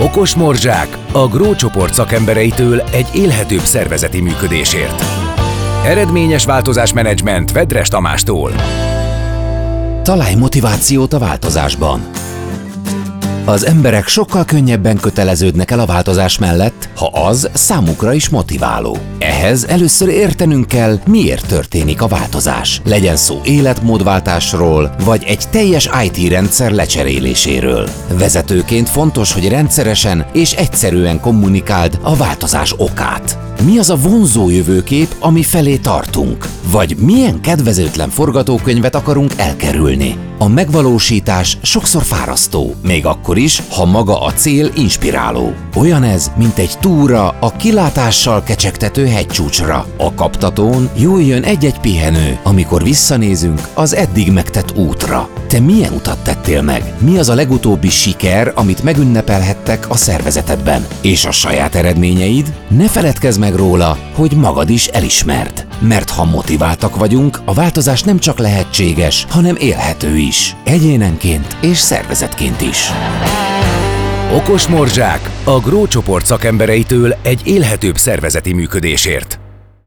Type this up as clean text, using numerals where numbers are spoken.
Okos morzsák a GROW csoport szakembereitől egy élhetőbb szervezeti működésért. Eredményes változásmenedzsment Vedres Tamástól. Találj motivációt a változásban. Az emberek sokkal könnyebben köteleződnek el a változás mellett, ha az számukra is motiváló. Ehhez először értenünk kell, miért történik a változás. Legyen szó életmódváltásról, vagy egy teljes IT rendszer lecseréléséről. Vezetőként fontos, hogy rendszeresen és egyszerűen kommunikáld a változás okát. Mi az a vonzó jövőkép, ami felé tartunk? Vagy milyen kedvezőtlen forgatókönyvet akarunk elkerülni? A megvalósítás sokszor fárasztó, még akkor is, ha maga a cél inspiráló. Olyan ez, mint egy túra a kilátással kecsegtető hegycsúcsra. A kaptatón jól jön egy-egy pihenő, amikor visszanézünk az eddig megtett útra. Te milyen utat tettél meg? Mi az a legutóbbi siker, amit megünnepelhettek a szervezetedben? És a saját eredményeid? Ne feledkezz meg róla, hogy magad is elismerd. Mert ha motiváltak vagyunk, a változás nem csak lehetséges, hanem élhető is. Egyénenként és szervezetként is. Okos morzsák a GROW csoport szakembereitől egy élhetőbb szervezeti működésért.